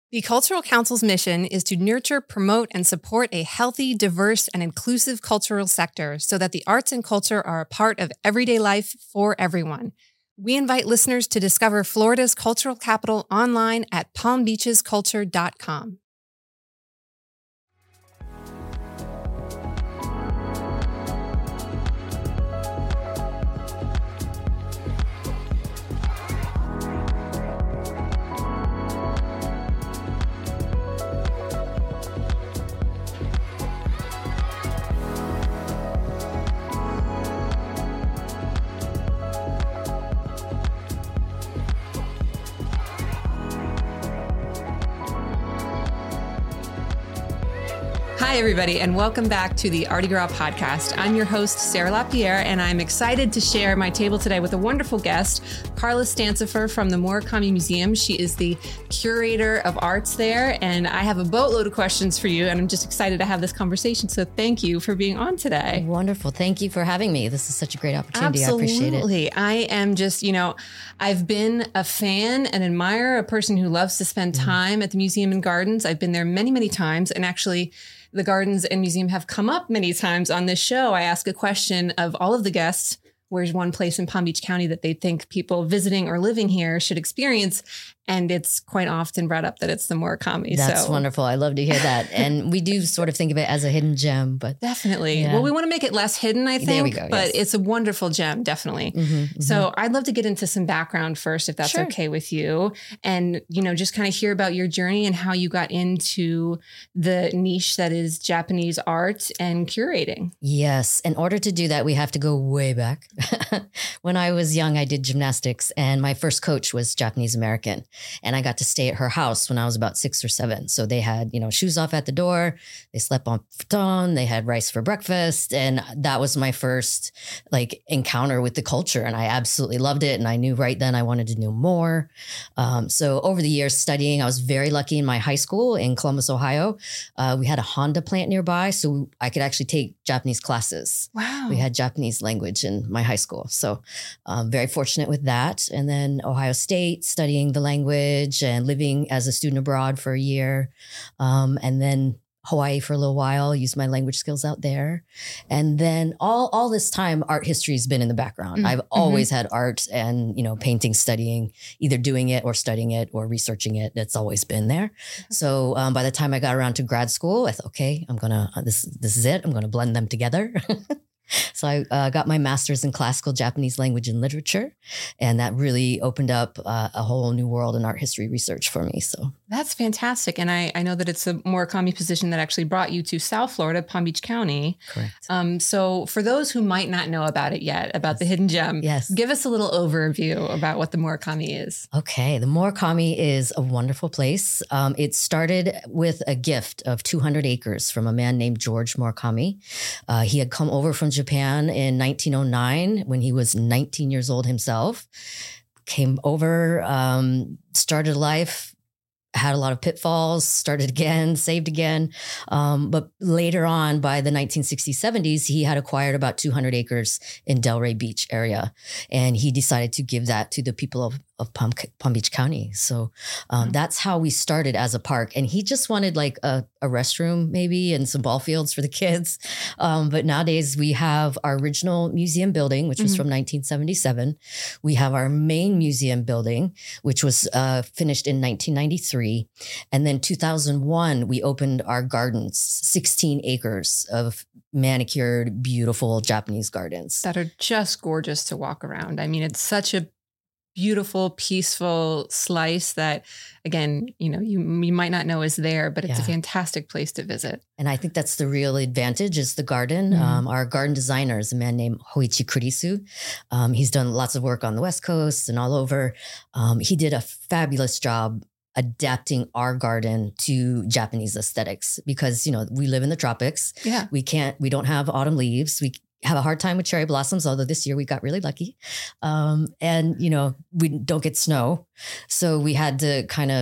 The Cultural Council's mission is to nurture, promote, and support a healthy, diverse, and inclusive cultural sector so that the arts and culture are a part of everyday life for everyone. We invite listeners to discover Florida's cultural capital online at palmbeachesculture.com. Hi, everybody, and welcome back to the Artie Gras podcast. I'm your host, Sarah LaPierre, and I'm excited to share my table today with a wonderful guest, Carla Stancifer from the Murakami Museum. She is the curator of arts there, and I have a boatload of questions for you, and I'm just excited to have this conversation. So thank you for being on today. Wonderful. Thank you for having me. This is such a great opportunity. Absolutely. I appreciate it. I am just, I've been a fan and admirer, a person who loves to spend time at the museum and gardens. I've been there many, many times, and actually the gardens and museum have come up many times on this show. I ask a question of all of the guests: where's one place in Palm Beach County that they think people visiting or living here should experience? And it's quite often brought up that it's the Murakami. That's wonderful. I love to hear that. And we do sort of think of it as a hidden gem, but definitely. Yeah. Well, we want to make it less hidden, I think. There we go. But yes. It's a wonderful gem, definitely. So I'd love to get into some background first, if that's Sure. okay with you. And, just kind of hear about your journey and how you got into the niche that is Japanese art and curating. Yes. In order to do that, we have to go way back. When I was young, I did gymnastics, and my first coach was Japanese American. And I got to stay at her house when I was about 6 or 7. So they had, shoes off at the door. They slept on futon. They had rice for breakfast. And that was my first encounter with the culture. And I absolutely loved it. And I knew right then I wanted to know more. So over the years studying, I was very lucky in my high school in Columbus, Ohio. We had a Honda plant nearby, so I could actually take Japanese classes. Wow. We had Japanese language in my high school. So very fortunate with that. And then Ohio State, studying the language and living as a student abroad for a year. And then Hawaii for a little while, used my language skills out there. And then all this time, art history has been in the background. I've always had art and, painting, studying, either doing it or studying it or researching it. It's always been there. So by the time I got around to grad school, I thought, okay, I'm going to, this is it. I'm going to blend them together. So I got my master's in classical Japanese language and literature, and that really opened up a whole new world in art history research for me. So that's fantastic. And I know that it's a Murakami position that actually brought you to South Florida, Palm Beach County. Correct. So for those who might not know about it yet, about the hidden gem, yes, give us a little overview about what the Murakami is. Okay. The Murakami is a wonderful place. It started with a gift of 200 acres from a man named George Murakami. He had come over from Japan in 1909 when he was 19 years old himself. Came over, started life, had a lot of pitfalls, started again, saved again. But later on, by the 1960s, 70s, he had acquired about 200 acres in Delray Beach area. And he decided to give that to the people of Palm Beach County. So that's how we started as a park. And he just wanted a restroom maybe and some ball fields for the kids. But nowadays we have our original museum building, which was from 1977. We have our main museum building, which was finished in 1993. And then 2001, we opened our gardens, 16 acres of manicured, beautiful Japanese gardens. That are just gorgeous to walk around. I mean, it's such a beautiful, peaceful slice that, again, you might not know is there, but it's a fantastic place to visit. And I think that's the real advantage is the garden. Our garden designer is a man named Hoichi Kurisu. He's done lots of work on the West Coast and all over. He did a fabulous job adapting our garden to Japanese aesthetics because, we live in the tropics. Yeah. We don't have autumn leaves. We have a hard time with cherry blossoms, although this year we got really lucky. And, we don't get snow. So we had to kind of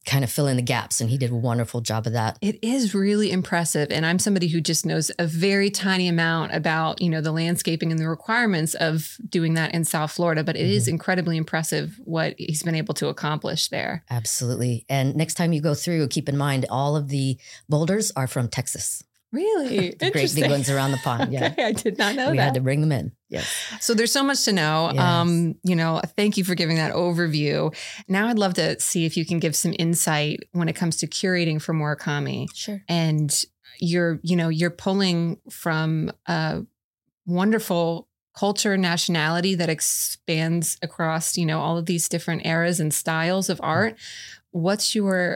kind of fill in the gaps. And he did a wonderful job of that. It is really impressive. And I'm somebody who just knows a very tiny amount about, the landscaping and the requirements of doing that in South Florida, but it is incredibly impressive what he's been able to accomplish there. Absolutely. And next time you go through, keep in mind, all of the boulders are from Texas. Really? The great big ones around the pond. Yeah. Okay, I did not know that. We had to bring them in. Yes. So there's so much to know. Yes. Thank you for giving that overview. Now I'd love to see if you can give some insight when it comes to curating for Murakami. Sure. And you're pulling from a wonderful culture and nationality that expands across, all of these different eras and styles of art. What's your,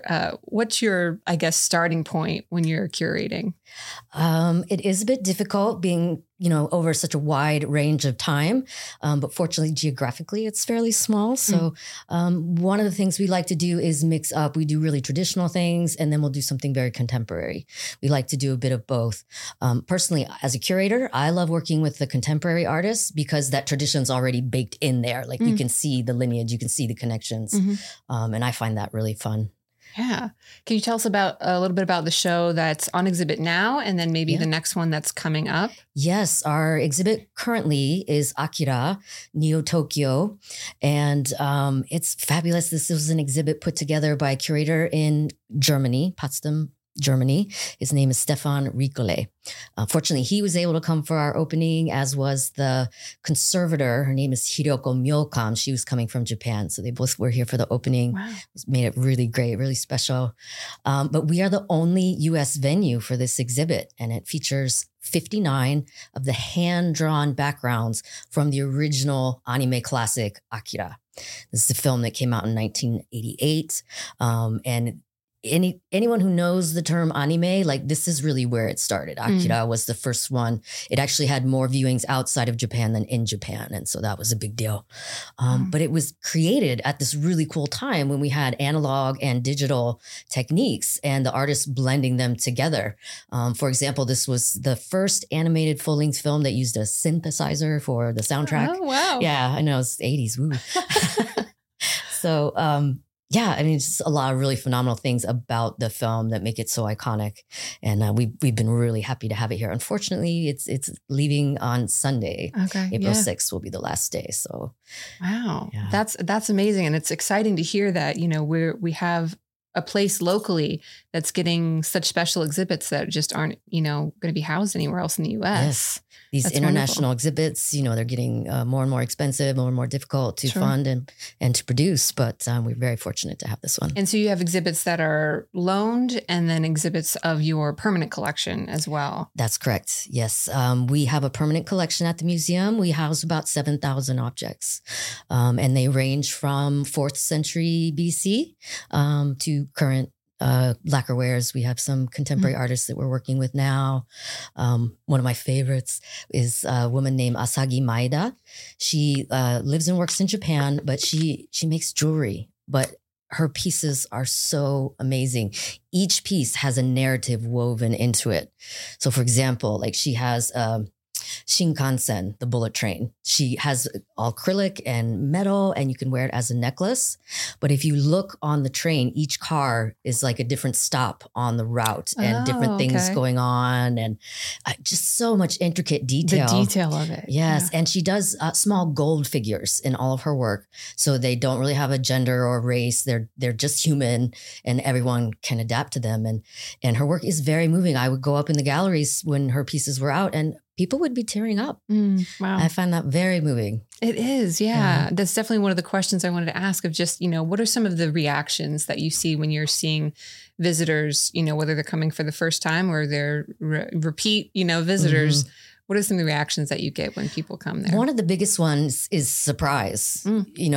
I guess, starting point when you're curating? It is a bit difficult being, over such a wide range of time. But fortunately, geographically, it's fairly small. So one of the things we like to do is mix up. We do really traditional things, and then we'll do something very contemporary. We like to do a bit of both. Personally, as a curator, I love working with the contemporary artists because that tradition's already baked in there. Like you can see the lineage, you can see the connections. And I find that really fun. Yeah. Can you tell us a little bit about the show that's on exhibit now and then maybe the next one that's coming up? Yes. Our exhibit currently is Akira, Neo Tokyo. And it's fabulous. This was an exhibit put together by a curator in Germany, Potsdam, Germany. His name is Stefan Ricole. Fortunately, he was able to come for our opening, as was the conservator. Her name is Hiroko Myokam. She was coming from Japan. So they both were here for the opening. Wow. Made it really great, really special. But we are the only U.S. venue for this exhibit, and it features 59 of the hand-drawn backgrounds from the original anime classic Akira. This is a film that came out in 1988. And anyone who knows the term anime, like this is really where it started. Akira was the first one. It actually had more viewings outside of Japan than in Japan. And so that was a big deal. But it was created at this really cool time when we had analog and digital techniques and the artists blending them together. For example, this was the first animated full-length film that used a synthesizer for the soundtrack. Oh, wow. Yeah, I know, it's 80s. Woo. So, yeah, I mean, it's just a lot of really phenomenal things about the film that make it so iconic. And we've been really happy to have it here. Unfortunately, it's leaving on Sunday. Okay. April 6th will be the last day. So, wow, yeah. That's amazing. And it's exciting to hear that, we have a place locally that's getting such special exhibits that just aren't, going to be housed anywhere else in the U.S. Yes. These That's international wonderful. exhibits, they're getting more and more expensive, more and more difficult to fund and to produce. But we're very fortunate to have this one. And so you have exhibits that are loaned and then exhibits of your permanent collection as well. That's correct. Yes. We have a permanent collection at the museum. We house about 7,000 objects. And they range from 4th century BC to current lacquerwares. We have some contemporary artists that we're working with now. One of my favorites is a woman named Asagi Maeda. She lives and works in Japan, but she makes jewelry. But her pieces are so amazing. Each piece has a narrative woven into it. So, for example, like she has Shinkansen, the bullet train. She has acrylic and metal, and you can wear it as a necklace. But if you look on the train, each car is like a different stop on the route and different things going on, and just so much intricate detail. The detail of it. Yes. Yeah. And she does small gold figures in all of her work. So they don't really have a gender or race. They're just human, and everyone can adapt to them. And her work is very moving. I would go up in the galleries when her pieces were out, and people would be tearing up. Wow. I find that very moving. It is. Yeah. That's definitely one of the questions I wanted to ask of just, what are some of the reactions that you see when you're seeing visitors, whether they're coming for the first time or they're repeat, visitors. What are some of the reactions that you get when people come there? One of the biggest ones is surprise.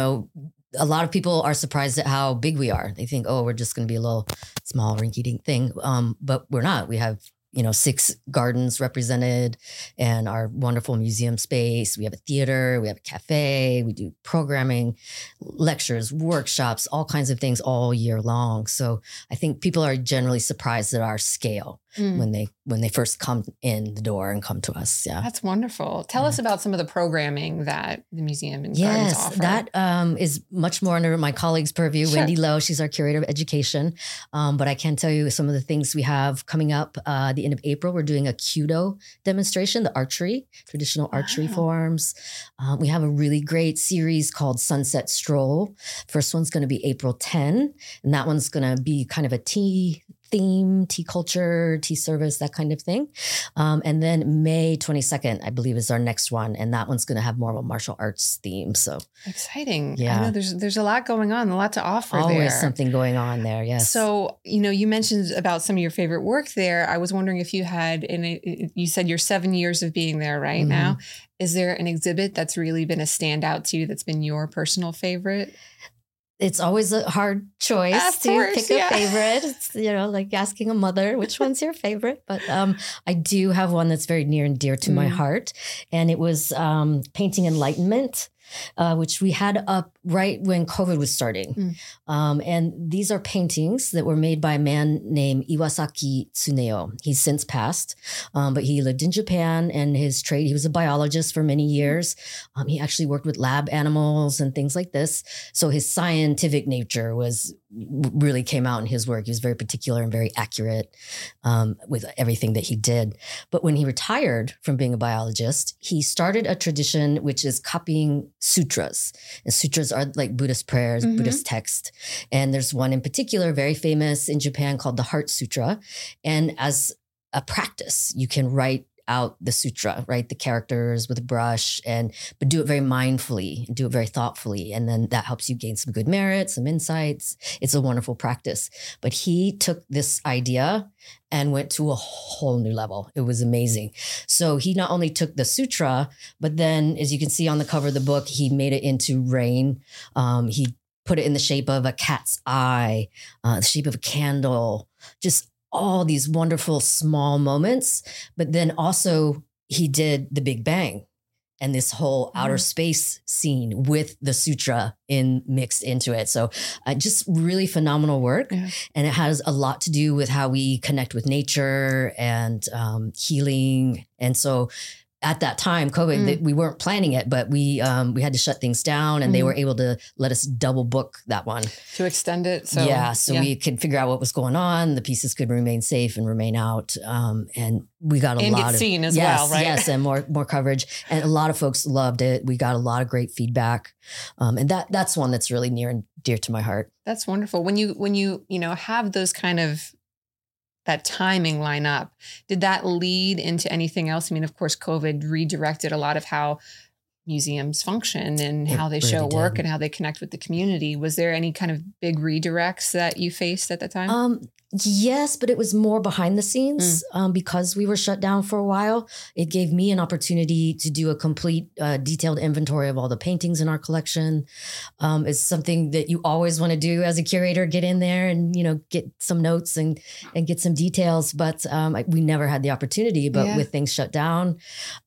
A lot of people are surprised at how big we are. They think, we're just going to be a little small rinky-dink thing. But we're not. We have 6 gardens represented and our wonderful museum space. We have a theater, we have a cafe, we do programming, lectures, workshops, all kinds of things all year long. So I think people are generally surprised at our scale. when they first come in the door and come to us. Yeah. That's wonderful. Tell us about some of the programming that the museum and gardens Yes, offer. that is much more under my colleague's purview. Sure. Wendy Lowe, she's our curator of education. But I can tell you some of the things we have coming up. The end of April, we're doing a Kyudo demonstration, the archery, traditional archery forms. We have a really great series called Sunset Stroll. First one's going to be April 10, and that one's going to be kind of a tea theme, tea culture, tea service, that kind of thing. And then May 22nd, I believe, is our next one. And that one's going to have more of a martial arts theme. So exciting. Yeah. I know there's a lot going on, a lot to offer always there. something going on there. Yes. So, you mentioned about some of your favorite work there. I was wondering if you had, you said you're 7 years of being there right now. Is there an exhibit that's really been a standout to you that's been your personal favorite? It's always a hard choice to pick a favorite. It's, like asking a mother, which one's your favorite? But I do have one that's very near and dear to my heart. And it was Painting Enlightenment, which we had up right when COVID was starting. And these are paintings that were made by a man named Iwasaki Tsuneo. He's since passed, but he lived in Japan, and his trade, he was a biologist for many years. He actually worked with lab animals and things like this. So his scientific nature really came out in his work. He was very particular and very accurate with everything that he did. But when he retired from being a biologist, he started a tradition which is copying sutras. And sutras are like Buddhist prayers, Buddhist text. And there's one in particular, very famous in Japan, called the Heart Sutra. And as a practice, you can write out the sutra, write the characters with a brush, but do it very mindfully, do it very thoughtfully. And then that helps you gain some good merit, some insights. It's a wonderful practice. But he took this idea and went to a whole new level. It was amazing. So he not only took the sutra, but then, as you can see on the cover of the book, he made it into rain. He put it in the shape of a cat's eye, the shape of a candle, just all these wonderful small moments. But then also he did the Big Bang and this whole outer space scene with the sutra mixed into it. So just really phenomenal work. Yeah. And it has a lot to do with how we connect with nature and healing. And so at that time, COVID, we weren't planning it, but we had to shut things down, and they were able to let us double book that one. To extend it. So we could figure out what was going on. The pieces could remain safe and remain out. And we got a lot get seen as well, right? Yes, and more coverage. And a lot of folks loved it. We got a lot of great feedback. And that's one that's really near and dear to my heart. That's wonderful. When you have those kind of that timing line up, did that lead into anything else? I mean, of course, COVID redirected a lot of how museums function and how they show work and how they connect with the community. Was there any kind of big redirects that you faced at the time? Yes, but it was more behind the scenes because we were shut down for a while. It gave me an opportunity to do a complete detailed inventory of all the paintings in our collection. It's something that you always want to do as a curator, get in there and, get some notes and get some details. But we never had the opportunity, but with things shut down,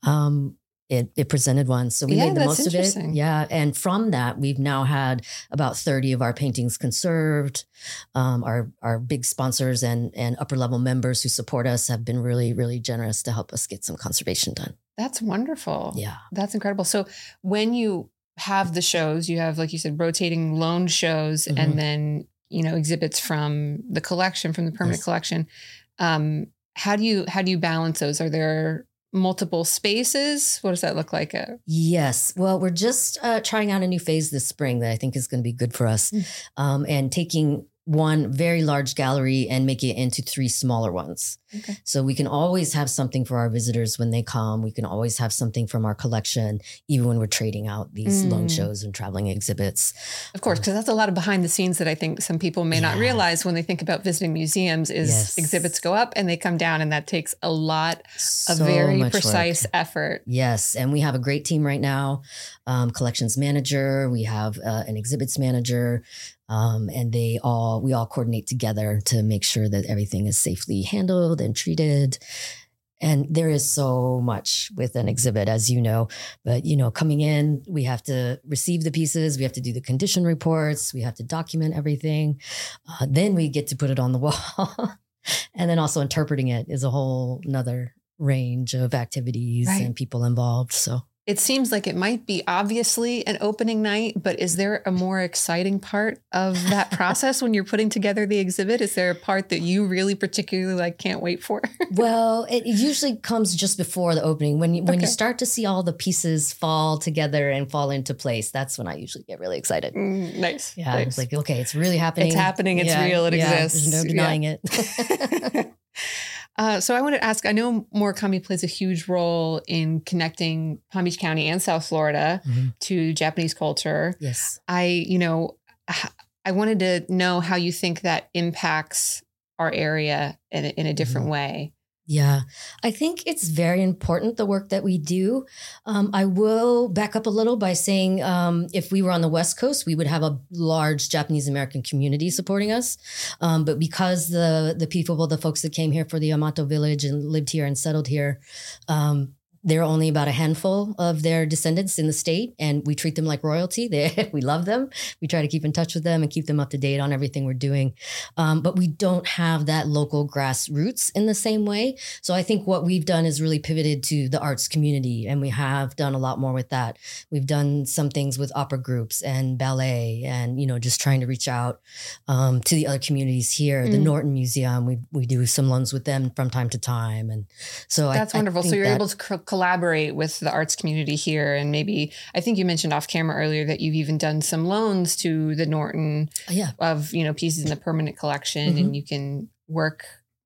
it presented one. So we made the most of it. Yeah. And from that, we've now had about 30 of our paintings conserved. Our big sponsors and upper level members who support us have been really, really generous to help us get some conservation done. That's wonderful. Yeah. That's incredible. So when you have the shows, you have, like you said, rotating loan shows and then, exhibits from the collection, from the permanent collection. How do you balance those? Are there multiple spaces? What does that look like? Yes. Well, we're just trying out a new phase this spring that I think is going to be good for us. And taking one very large gallery and make it into 3 smaller ones. Okay. So we can always have something for our visitors when they come. We can always have something from our collection, even when we're trading out these loan shows and traveling exhibits. Of course, because that's a lot of behind the scenes that I think some people may not realize when they think about visiting museums is exhibits go up and they come down, and that takes a lot of very precise effort. Yes. And we have a great team right now. Collections manager, we have an exhibits manager, and we all coordinate together to make sure that everything is safely handled and treated. And there is so much with an exhibit, as you know, but, coming in, we have to receive the pieces. We have to do the condition reports. We have to document everything. Then we get to put it on the wall. And then also interpreting it is a whole nother range of activities and people involved. So it seems like it might be obviously an opening night, but is there a more exciting part of that process when you're putting together the exhibit? Is there a part that you really particularly can't wait for? Well, it usually comes just before the opening. When you start to see all the pieces fall together and fall into place, that's when I usually get really excited. Nice. Yeah. Nice. It's like, okay, it's really happening. It's happening. It's real. It exists. There's no denying it. So I wanted to ask, I know Murakami plays a huge role in connecting Palm Beach County and South Florida to Japanese culture. Yes. I wanted to know how you think that impacts our area in a different way. Yeah, I think it's very important, the work that we do. I will back up a little by saying if we were on the West Coast, we would have a large Japanese American community supporting us. But because the people, the folks that came here for the Yamato village and lived here and settled here, there are only about a handful of their descendants in the state, and we treat them like royalty. We love them. We try to keep in touch with them and keep them up to date on everything we're doing. But we don't have that local grassroots in the same way. So I think what we've done is really pivoted to the arts community, and we have done a lot more with that. We've done some things with opera groups and ballet, and just trying to reach out to the other communities here. The Norton Museum, we do some loans with them from time to time, and so that's wonderful. So you're able to collaborate with the arts community here. And maybe, I think you mentioned off camera earlier that you've even done some loans to the Norton of, pieces in the permanent collection, and you can work,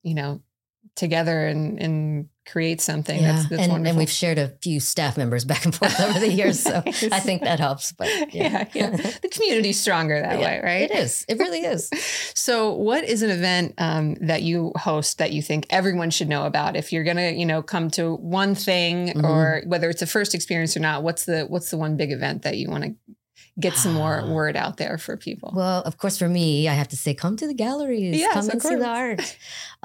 together and create something. Yeah. That's wonderful. And we've shared a few staff members back and forth over the years. So I think that helps. But the community's stronger that way, right? It is. It really is. So what is an event that you host that you think everyone should know about? If you're going to, come to one thing, or whether it's a first experience or not, what's the one big event that you want to get some more word out there for people? Well, of course, for me, I have to say, come to the galleries, come and see the art.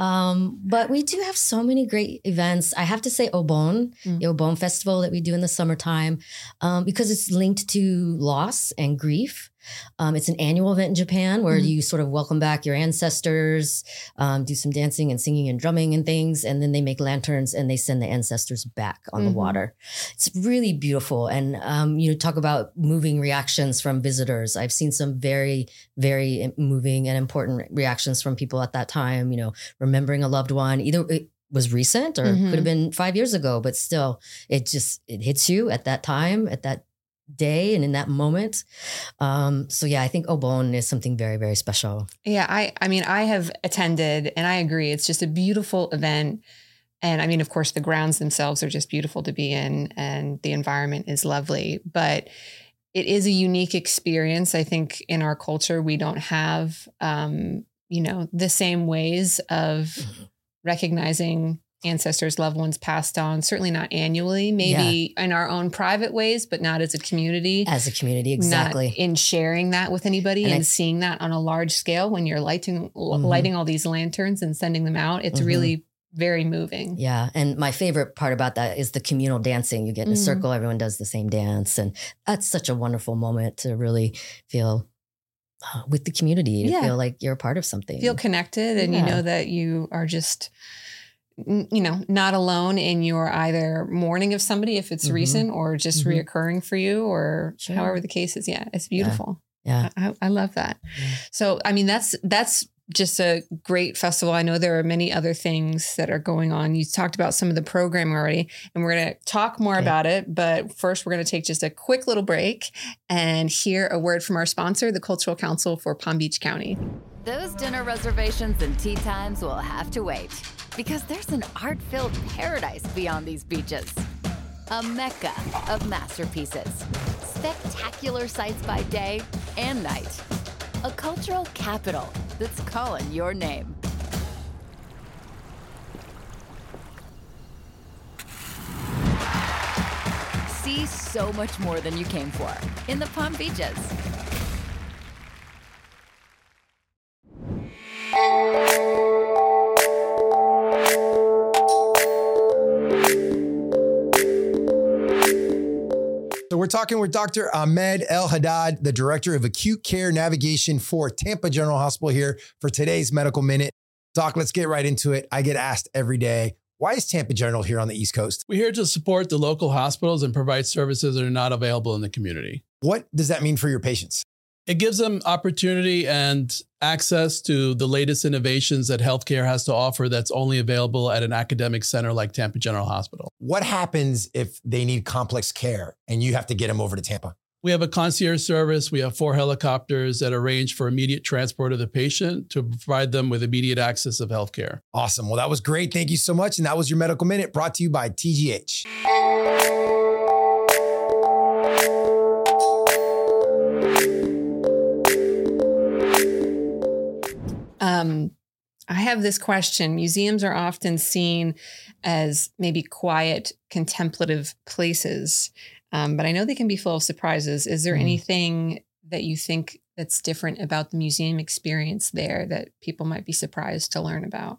But we do have so many great events. I have to say Obon, the Obon Festival that we do in the summertime, because it's linked to loss and grief. It's an annual event in Japan where you sort of welcome back your ancestors, do some dancing and singing and drumming and things. And then they make lanterns and they send the ancestors back on the water. It's really beautiful. And, talk about moving reactions from visitors. I've seen some very, very moving and important reactions from people at that time, remembering a loved one. Either it was recent or could have been 5 years ago, but still it hits you at that time, at that day and in that moment. I think Obon is something very, very special. Yeah. I mean, I have attended and I agree. It's just a beautiful event. And I mean, of course, the grounds themselves are just beautiful to be in and the environment is lovely, but it is a unique experience. I think in our culture, we don't have, the same ways of recognizing ancestors, loved ones passed on, certainly not annually, maybe in our own private ways, but not as a community. As a community, exactly. Not in sharing that with anybody and seeing that on a large scale when you're lighting all these lanterns and sending them out. It's really very moving. Yeah. And my favorite part about that is the communal dancing. You get in a circle, everyone does the same dance. And that's such a wonderful moment to really feel with the community, to feel like you're a part of something. Feel connected and you know that you are just not alone in your either mourning of somebody if it's recent or just reoccurring for you or however the case is. Yeah, it's beautiful. Yeah. I love that. Yeah. So, I mean, that's just a great festival. I know there are many other things that are going on. You talked about some of the programming already, and we're going to talk more about it. But first, we're going to take just a quick little break and hear a word from our sponsor, the Cultural Council for Palm Beach County. Those dinner reservations and tea times will have to wait, because there's an art-filled paradise beyond these beaches. A mecca of masterpieces, spectacular sights by day and night. A cultural capital that's calling your name. See so much more than you came for in the Palm Beaches. So we're talking with Dr. Ahmed El-Haddad, the Director of Acute Care Navigation for Tampa General Hospital here for today's Medical Minute. Doc, let's get right into it. I get asked every day, why is Tampa General here on the East Coast? We're here to support the local hospitals and provide services that are not available in the community. What does that mean for your patients? It gives them opportunity and access to the latest innovations that healthcare has to offer that's only available at an academic center like Tampa General Hospital. What happens if they need complex care and you have to get them over to Tampa? We have a concierge service. We have 4 helicopters that arrange for immediate transport of the patient to provide them with immediate access of healthcare. Awesome. Well, that was great. Thank you so much. And that was your Medical Minute brought to you by TGH. I have this question. Museums are often seen as maybe quiet, contemplative places, but I know they can be full of surprises. Is there anything that you think that's different about the museum experience there that people might be surprised to learn about?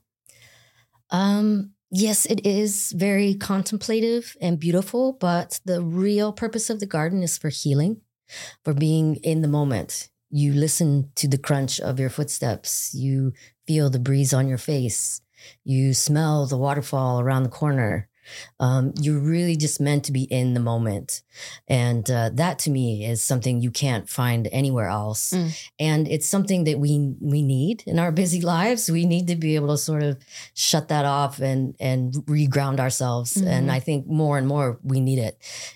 Yes, it is very contemplative and beautiful, but the real purpose of the garden is for healing, for being in the moment. You listen to the crunch of your footsteps. You feel the breeze on your face. You smell the waterfall around the corner. You're really just meant to be in the moment. And that to me is something you can't find anywhere else. And it's something that we need in our busy lives. We need to be able to sort of shut that off and reground ourselves. And I think more and more we need it,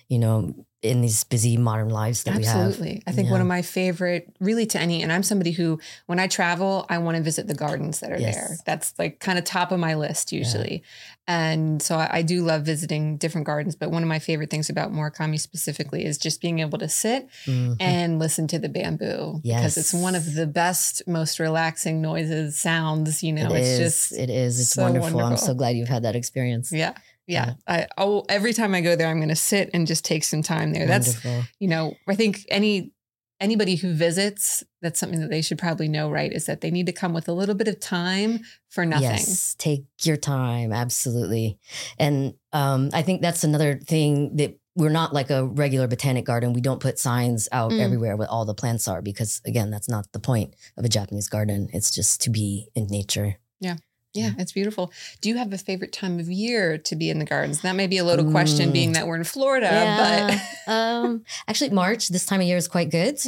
in these busy modern lives that we have. Absolutely. I think one of my favorite, really to any, and I'm somebody who, when I travel, I want to visit the gardens that are there. That's like kind of top of my list usually. And so I do love visiting different gardens, but one of my favorite things about Murakami specifically is just being able to sit and listen to the bamboo because it's one of the best, most relaxing noises, sounds, It is. It's so wonderful. I'm so glad you've had that experience. Yeah. Every time I go there, I'm going to sit and just take some time there. Wonderful. That's, I think anybody who visits, that's something that they should probably know, right? Is that they need to come with a little bit of time for nothing. Yes, take your time. Absolutely. And I think that's another thing that we're not like a regular botanic garden. We don't put signs out everywhere where all the plants are because, again, that's not the point of a Japanese garden. It's just to be in nature. Yeah, it's beautiful. Do you have a favorite time of year to be in the gardens? That may be a loaded question being that we're in Florida, but actually March, this time of year is quite good.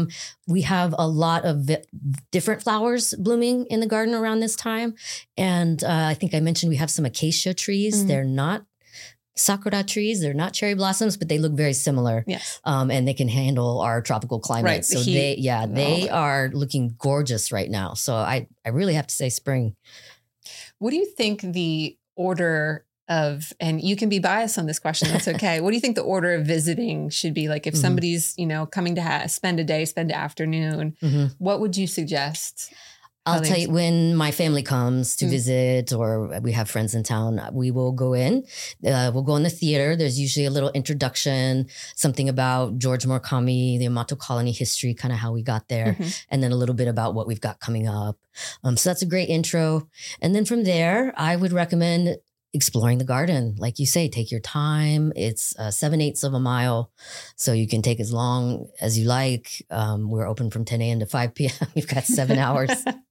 We have a lot of different flowers blooming in the garden around this time. And I think I mentioned we have some acacia trees. They're not sakura trees. They're not cherry blossoms, but they look very similar. Yes. And they can handle our tropical climate. Right, so they are looking gorgeous right now. So I really have to say spring. What do you think the order of, and you can be biased on this question, that's okay. What do you think the order of visiting should be? Like if somebody's, coming to spend a day, spend an afternoon, what would you suggest? I'll tell you, when my family comes to visit or we have friends in town, we will go in. We'll go in the theater. There's usually a little introduction, something about George Murakami, the Yamato colony history, kind of how we got there, and then a little bit about what we've got coming up. So that's a great intro. And then from there, I would recommend exploring the garden. Like you say, take your time. It's 7/8 of a mile. So you can take as long as you like. We're open from 10 a.m. to 5 p.m. We've got 7 hours.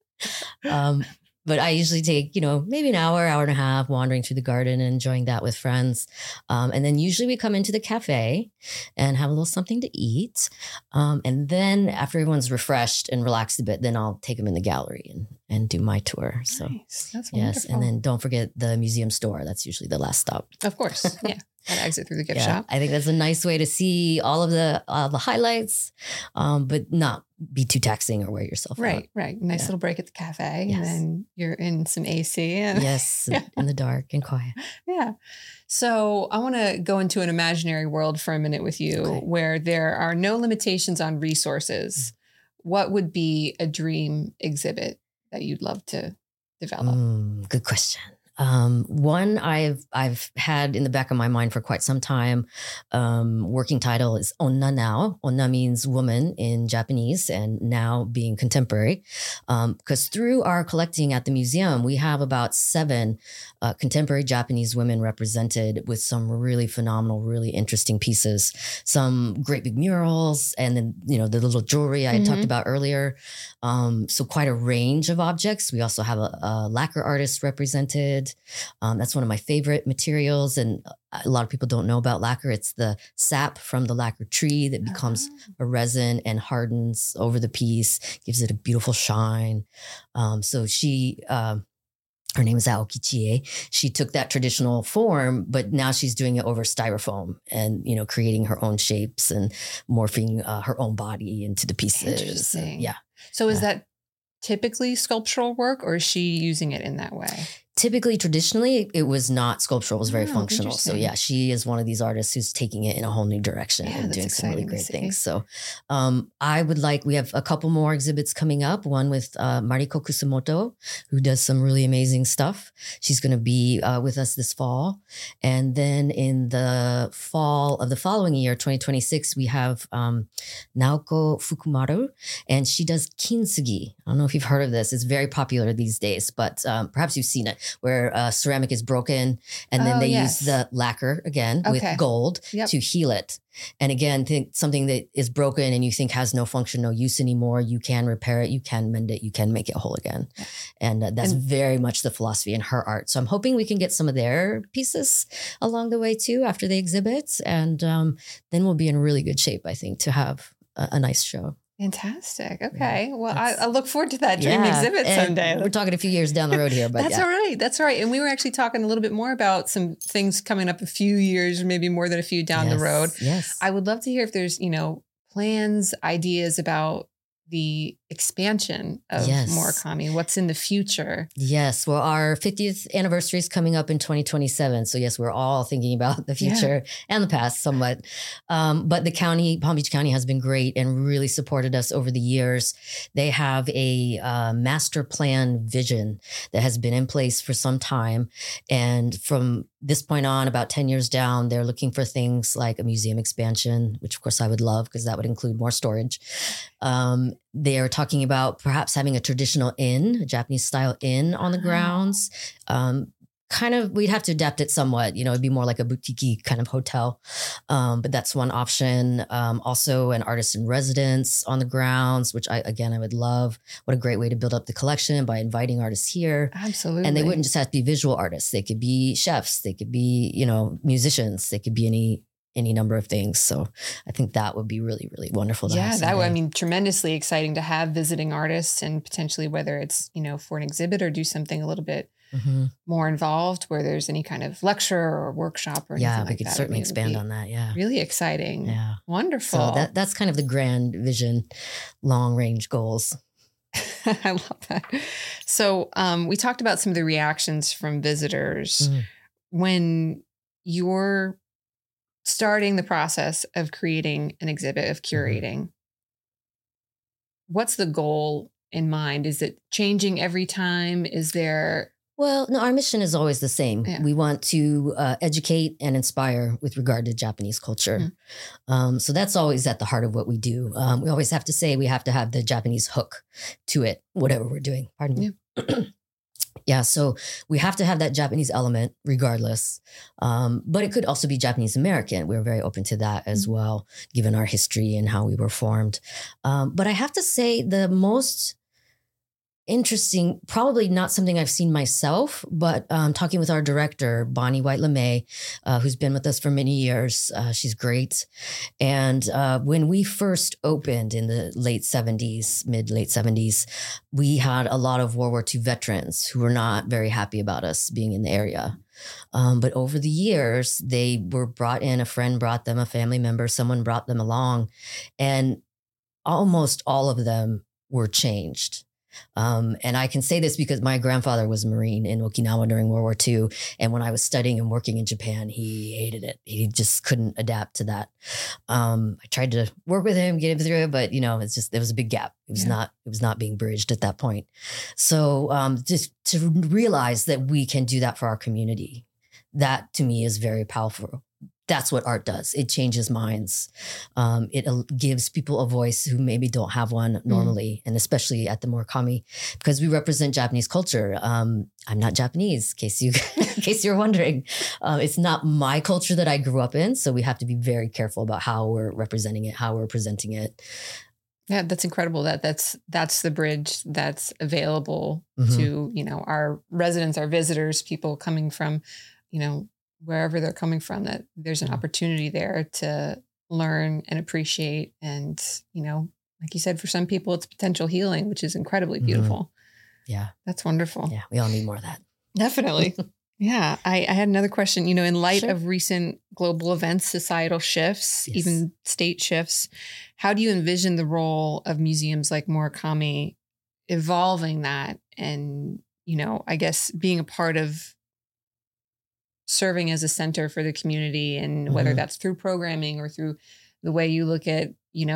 But I usually take, maybe an hour and a half wandering through the garden and enjoying that with friends. And then usually we come into the cafe and have a little something to eat. And then after everyone's refreshed and relaxed a bit, then I'll take them in the gallery and do my tour. So nice. That's yes. wonderful. And then don't forget the museum store. That's usually the last stop. Of course. Yeah. Gotta exit through the gift shop. I think that's a nice way to see all of the highlights, but not be too taxing or wear yourself out. Right. Nice little break at the cafe, and then you're in some AC. And yes, in the dark and quiet. Yeah. So I want to go into an imaginary world for a minute with you, where there are no limitations on resources. What would be a dream exhibit that you'd love to develop? Good question. One I've had in the back of my mind for quite some time. Working title is Onna Now. Onna means woman in Japanese, and now being contemporary. Because through our collecting at the museum, we have about 7 contemporary Japanese women represented with some really phenomenal, really interesting pieces. Some great big murals, and then the little jewelry I had talked about earlier. So quite a range of objects. We also have a lacquer artist represented. That's one of my favorite materials. And a lot of people don't know about lacquer. It's the sap from the lacquer tree that becomes a resin and hardens over the piece, gives it a beautiful shine. So she, her name is Aoki Chie. She took that traditional form, but now she's doing it over styrofoam and, creating her own shapes and morphing her own body into the pieces. Interesting. Yeah. So is that typically sculptural work, or is she using it in that way? Typically, traditionally, it was not sculptural. It was very functional. So interesting. yeah, she is one of these artists who's taking it in a whole new direction Yeah, and that's doing some really exciting to great see. things. So we have a couple more exhibits coming up. One with Mariko Kusumoto, who does some really amazing stuff. She's going to be with us this fall. And then in the fall of the following year, 2026, we have Naoko Fukumaru, and she does kintsugi. I don't know if you've heard of this. It's very popular these days, but perhaps you've seen it, where ceramic is broken and then they use the lacquer again with gold to heal it. And again, think something that is broken and you think has no function, no use anymore, you can repair it, you can mend it, you can make it whole again. And that's very much the philosophy in her art. So I'm hoping we can get some of their pieces along the way too after the exhibits. And then we'll be in really good shape, I think, to have a nice show. Fantastic. Okay. Well, I look forward to that dream exhibit someday. We're talking a few years down the road here, but That's all right. That's all right. And we were actually talking a little bit more about some things coming up a few years, or maybe more than a few down the road. Yes. I would love to hear if there's, plans, ideas about the expansion of Murakami. What's in the future? Yes. Well, our 50th anniversary is coming up in 2027. So yes, we're all thinking about the future and the past somewhat. But the county, Palm Beach County, has been great and really supported us over the years. They have a master plan vision that has been in place for some time. And from this point on, about 10 years down, they're looking for things like a museum expansion, which of course I would love because that would include more storage. They're talking about perhaps having a traditional inn, a Japanese style inn on the grounds. We'd have to adapt it somewhat. It'd be more like a boutique kind of hotel. But that's one option. Also an artist in residence on the grounds, which I would love. What a great way to build up the collection by inviting artists here. Absolutely. And they wouldn't just have to be visual artists. They could be chefs. They could be, musicians. They could be any number of things. So I think that would be really, really wonderful. Tremendously exciting to have visiting artists, and potentially whether it's, for an exhibit or do something a little bit more involved where there's any kind of lecture or workshop or anything like that. Yeah, we could certainly expand on that. Yeah. Really exciting. Yeah. Wonderful. So that's kind of the grand vision, long range goals. I love that. So we talked about some of the reactions from visitors when you're starting the process of creating an exhibit, of curating. What's the goal in mind? Is it changing every time? Is there... Well, no, our mission is always the same. Yeah. We want to educate and inspire with regard to Japanese culture. So that's always at the heart of what we do. We always have to say we have to have the Japanese hook to it, whatever we're doing. Pardon me. Yeah, so we have to have that Japanese element regardless. But it could also be Japanese American. We're very open to that as well, given our history and how we were formed. But I have to say the most interesting, probably not something I've seen myself, but talking with our director, Bonnie White LeMay, who's been with us for many years. She's great. And when we first opened in the late 70s, mid-late 70s, we had a lot of World War II veterans who were not very happy about us being in the area. But over the years, they were brought in, a friend brought them, a family member, someone brought them along, and almost all of them were changed. And I can say this because my grandfather was a Marine in Okinawa during World War II. And when I was studying and working in Japan, he hated it. He just couldn't adapt to that. I tried to work with him, get him through it, but there was a big gap. It was not being bridged at that point. So just to realize that we can do that for our community, that to me is very powerful. That's what art does. It changes minds. It gives people a voice who maybe don't have one normally, and especially at the Murakami, because we represent Japanese culture. I'm not Japanese, in case you're wondering. It's not my culture that I grew up in, so we have to be very careful about how we're representing it, how we're presenting it. Yeah, that's incredible. That's the bridge that's available to our residents, our visitors, people coming from wherever they're coming from, that there's an opportunity there to learn and appreciate. And, like you said, for some people, it's potential healing, which is incredibly beautiful. Yeah. That's wonderful. Yeah. We all need more of that. Definitely. Yeah. I had another question, in light of recent global events, societal shifts, even state shifts, how do you envision the role of museums like Murakami evolving that? And, I guess being a part of serving as a center for the community, and whether that's through programming or through the way you look at,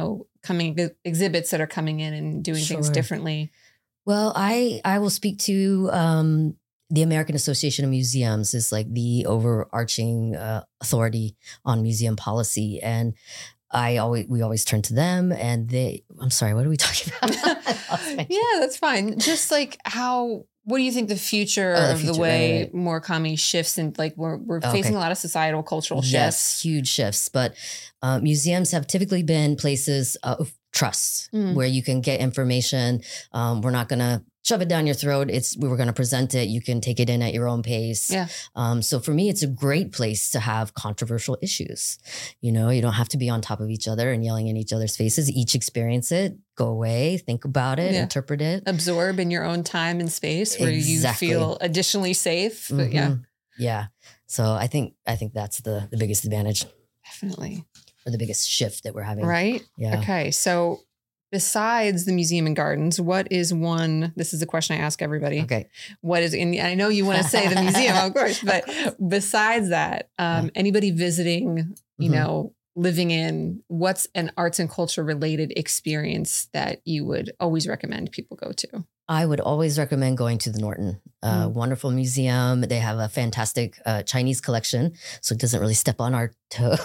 exhibits that are coming in and doing things differently. Well, I will speak to the American Association of Museums is like the overarching authority on museum policy. And we always turn to them, and I'm sorry, what are we talking about? Yeah, that's fine. Just like what do you think the future of the way Murakami shifts? And like we're facing a lot of societal, cultural shifts. Yes, huge shifts. But museums have typically been places of trust where you can get information. We're not going to shove it down your throat. We're going to present it. You can take it in at your own pace. Yeah. So for me, it's a great place to have controversial issues. You don't have to be on top of each other and yelling in each other's faces. Each experience it, go away, think about it, interpret it. Absorb in your own time and space where you feel additionally safe. But Yeah. So I think that's the biggest advantage. Definitely. Or the biggest shift that we're having. Right? Yeah. Okay. So besides the Museum and Gardens, what is one, this is a question I ask everybody. Okay. What is, and I know you want to say the museum, of course, but besides that, anybody visiting, living in, what's an arts and culture related experience that you would always recommend people go to? I would always recommend going to the Norton. Wonderful museum. They have a fantastic Chinese collection, so it doesn't really step on our toes.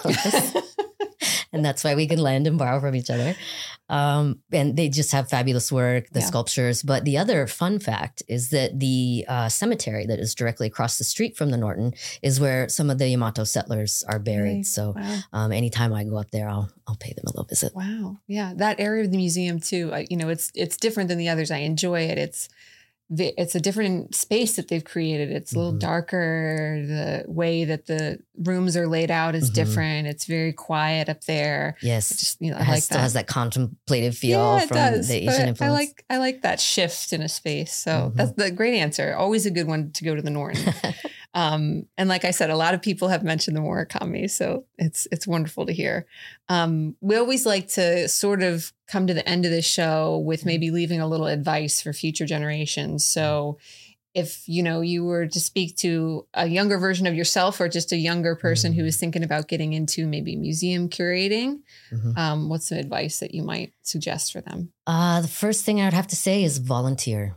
And that's why we can lend and borrow from each other. And they just have fabulous work, the sculptures. But the other fun fact is that the cemetery that is directly across the street from the Norton is where some of the Yamato settlers are buried. Nice. So anytime I go up there, I'll pay them a little visit. Wow. Yeah. That area of the museum too, it's different than the others. I enjoy it. It's a different space that they've created. It's a little darker. The way that the rooms are laid out is different. It's very quiet up there. Yes. It just, I like that. Still has that contemplative feel from the Asian influence. I like that shift in a space. So that's the great answer. Always a good one to go to the Norton. And like I said, a lot of people have mentioned the Murakami, so it's wonderful to hear. We always like to sort of come to the end of this show with maybe leaving a little advice for future generations. So if, you were to speak to a younger version of yourself, or just a younger person who is thinking about getting into maybe museum curating, what's some advice that you might suggest for them? The first thing I would have to say is volunteer.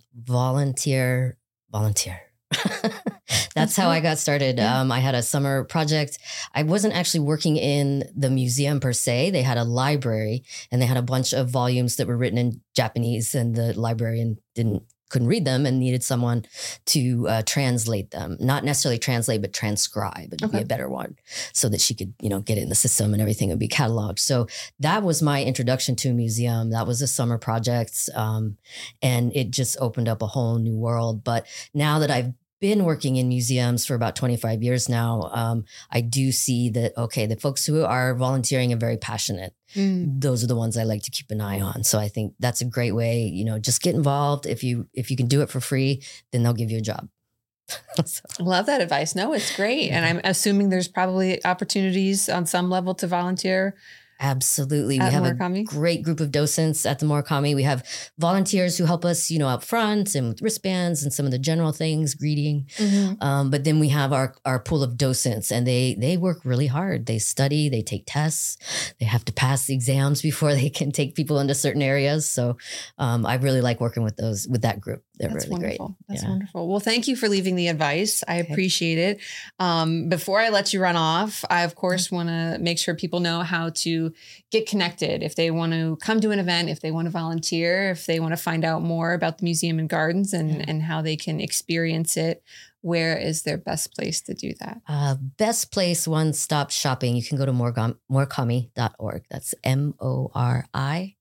That's how I got started. Yeah. I had a summer project. I wasn't actually working in the museum per se. They had a library, and they had a bunch of volumes that were written in Japanese, and the librarian couldn't read them and needed someone to translate them. Not necessarily translate, but transcribe. It'd be a better one, so that she could, get it in the system and everything would be cataloged. So that was my introduction to a museum. That was a summer project. And it just opened up a whole new world. But now that I've been working in museums for about 25 years now, I do see that, the folks who are volunteering and very passionate, those are the ones I like to keep an eye on. So I think that's a great way, just get involved. If you can do it for free, then they'll give you a job. Love that advice. No, it's great. And I'm assuming there's probably opportunities on some level to volunteer Absolutely. At We have Murakami? a great group of docents at the Murakami. We have volunteers who help us, out front and with wristbands and some of the general things, greeting. But then we have our pool of docents, and they work really hard. They study, they take tests, they have to pass the exams before they can take people into certain areas. So I really like working with that group. They're That's really wonderful. great. That's Yeah. wonderful. Well, thank you for leaving the advice. I appreciate it. Before I let you run off, I, of course, want to make sure people know how to get connected. If they want to come to an event, if they want to volunteer, if they want to find out more about the Museum and Gardens and how they can experience it, where is their best place to do that? Best place, one-stop shopping. You can go to Murakami.org. That's MORIKAMI.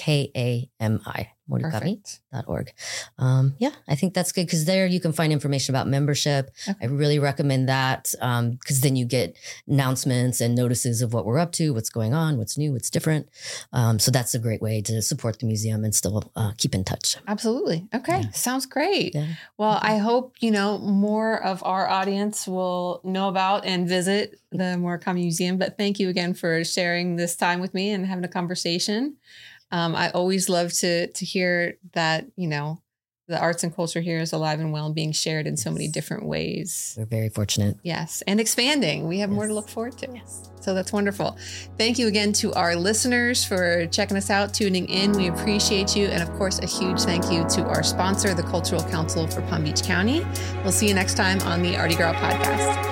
Perfect. Murakami.org. I think that's good because there you can find information about membership. Okay. I really recommend that because then you get announcements and notices of what we're up to, what's going on, what's new, what's different. So that's a great way to support the museum and still keep in touch. Absolutely. Okay. Yeah. Sounds great. Yeah. Well, I hope, more of our audience will know about and visit the Murakami Museum. But thank you again for sharing this time with me and having a conversation. I always love to hear that, the arts and culture here is alive and well and being shared in so many different ways. We're very fortunate. Yes. And expanding. We have more to look forward to. Yes. So that's wonderful. Thank you again to our listeners for checking us out, tuning in. We appreciate you. And of course, a huge thank you to our sponsor, the Cultural Council for Palm Beach County. We'll see you next time on the Artie Girl Podcast.